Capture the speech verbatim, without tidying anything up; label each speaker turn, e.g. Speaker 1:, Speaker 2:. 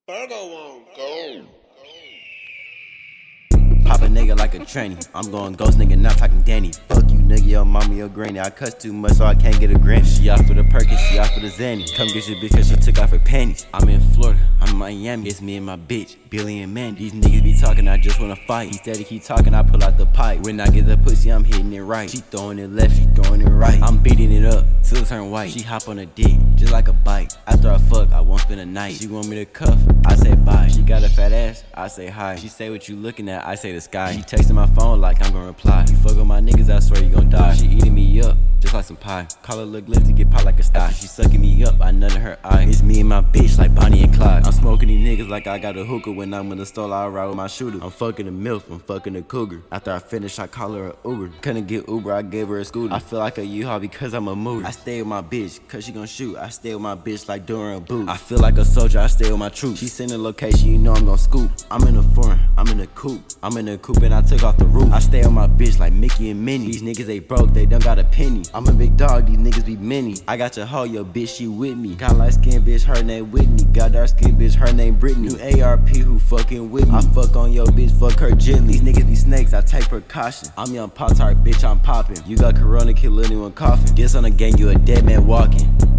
Speaker 1: Birdo won't go.
Speaker 2: Pop a nigga like a tranny. I'm going ghost nigga, not talking Danny. Fuck you nigga, your mama, your granny. I cuss too much so I can't get a grant. She out for the Perkins, she out for the Zanny. Come get your bitch cause she took off her panties. I'm in Florida, I'm in Miami. It's me and my bitch, Billy and Mandy. These niggas be talking, I just wanna fight. He steady keep talking, I pull out the pipe. When I get the pussy, I'm hitting it right. She throwing it left, she throwing it right. I'm beating it up till it turn white. She hop on a dick, just like a bite. After I fuck, I won't spend a night. She want me to cuff, I say bye. She got a fat ass, I say hi. She say what you looking at, I say the sky. She texting my phone like I'm gonna reply. You fuck with my niggas, I swear you gon' die. She eating me up, just like some pie. Call her look lifted, get popped like a sty. She sucking me up, I nut in her eye. It's me and my bitch like Bonnie and Clyde. I'm smoking these niggas like I got a hookah. When I'm in the store, I ride with my shooter. I'm fucking a MILF, I'm fucking a cougar. After I finish, I call her a Uber. Couldn't get Uber, I gave her a scooter. I feel like a U-Haul because I'm a mood. I stay with my bitch, cause she gon' shoot. I stay with my bitch like during a boot. I feel like a soldier, I stay with my troops. She send a location, you know I'm gon' scoop. I'm in a foreign, I'm in a coupe. I'm in a coupe and I took off the roof. I stay on my bitch like Mickey and Minnie. These niggas they broke, they don't got a penny. I'm a big dog, these niggas be many. I got your hoe, your bitch, she with me. Got light skin bitch, her name Whitney. Got dark skin bitch, her name Brittany. New A R P who fucking with me. I fuck on your bitch, fuck her gently. These niggas be snakes, I take precaution. I'm young Pop-Tart, bitch, I'm popping. You got corona, kill anyone coughing. This on the gang, you a dead man walking.